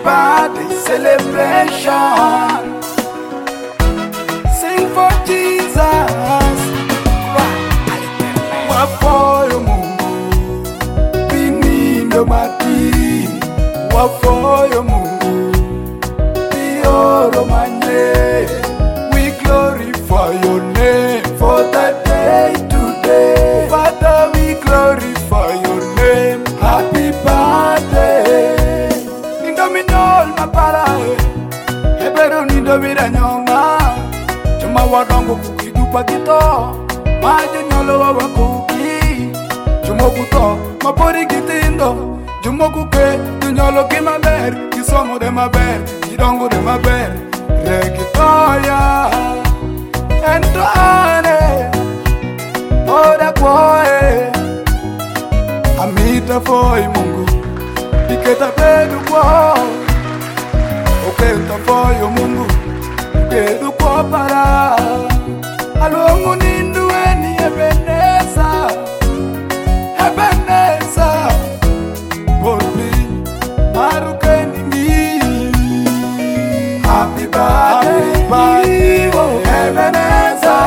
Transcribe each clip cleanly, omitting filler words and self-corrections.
birthday celebration. Sing for Jesus. Wafoyo Mungu binindo mati. Wafoyo Mungu bioro manye. We glorify your name for the day today. Father, we glorify your name. Happy birthday. Nindo minyol mapara hebero nindo miranyonga. Chuma wadongo kukidupa kito. Majo nyolo wa wakuki. Chumo kuto mapori kitindo. Chumo kuke nyolo kimaber. Kisomo de maber. Kidongo de maber. Rekitoya ento ane oda kwoe amita foi Mungu iketa bedu kwo okenta foi Mungu bedu kwo para alongo nindu eni Ebeneza Bolbi marukeni ni happy birthday Ebeneza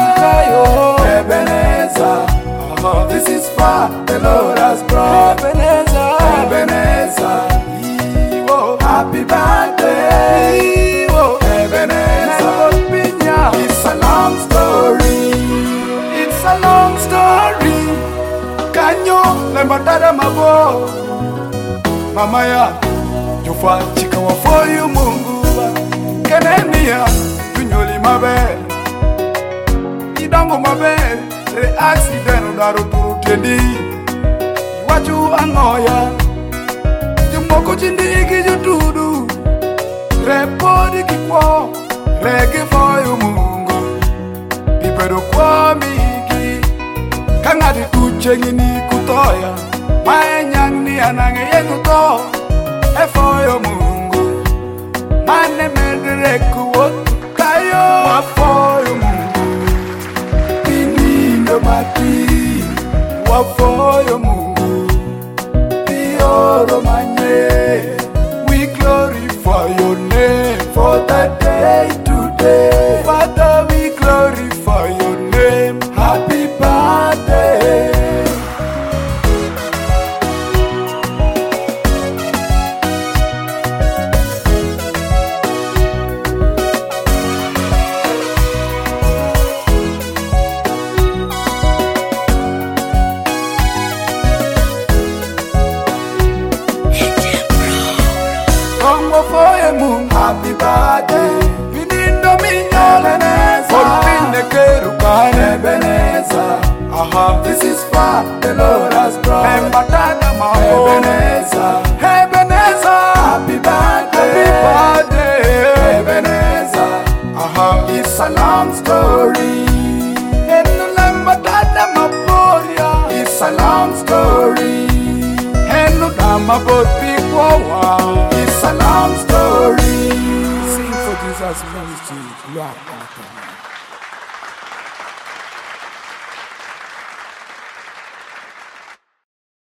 Ebeneza this is far the Lord has brought Ebeneza happy birthday Ebeneza it's a long story kanyo lembatada mabo mama ya jufa chika wafoyo Mungu kenenia tunyoli maber idango maber re accident udaro turu tendi waju angoya jumoko chindigi jutudu repodi kikwo rege foyo Mungu ibedo kwa migi kangadi tuchengi ni kutoya mayenyang ni anange yenuto efoyo Mungu mane medre kuwot kayo wafoyo Mungu binindo mati wafoyo Mungu bioro manye. We glorify your name for the day today. Father, we glorify your name. Happy birthday. Happy birthday, binindo minyoleneza. Bolbine kerukane Ebeneza. This is far the Lord has brought. Embatada mao Ebeneza. Happy birthday, Ebeneza. It's a long story. Enu lembatada mapolia. It's a long story. Enu dama botpikwa. It's a long story. Sing for Jesus' ministry.